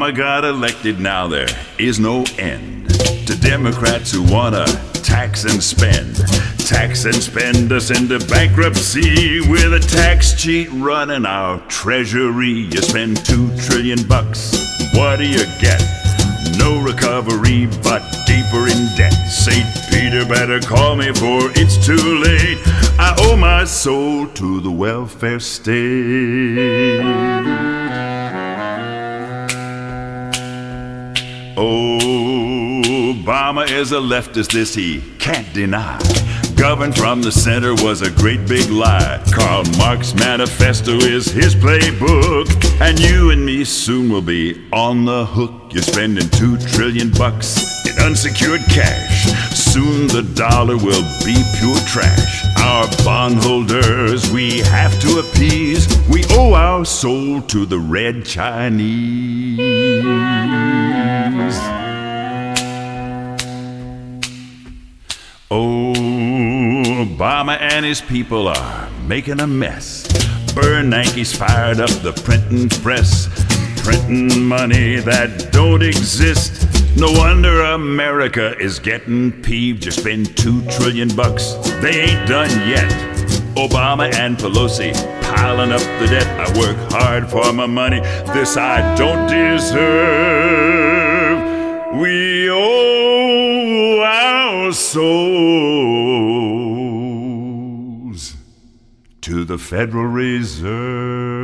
Obama got elected, now there is no end to Democrats who wanna tax and spend. Tax and spend us into bankruptcy with a tax cheat running our treasury. You spend $2 trillion, what do you get? No recovery, but deeper in debt. St. Peter better call me, for it's too late. I owe my soul to the welfare state. Obama is a leftist, this he can't deny. Govern from the center was a great big lie. Karl Marx's manifesto is his playbook, and you and me soon will be on the hook. You're spending $2 trillion in unsecured cash. Soon the dollar will be pure trash. Our bondholders we have to appease. We owe our soul to the red Chinese. Obama and his people are making a mess. Bernanke's fired up the printing press, printing money that don't exist. No wonder America is getting peeved. You spend $2 trillion, they ain't done yet. Obama and Pelosi piling up the debt. I work hard for my money, this I don't deserve. We owe our souls to the Federal Reserve.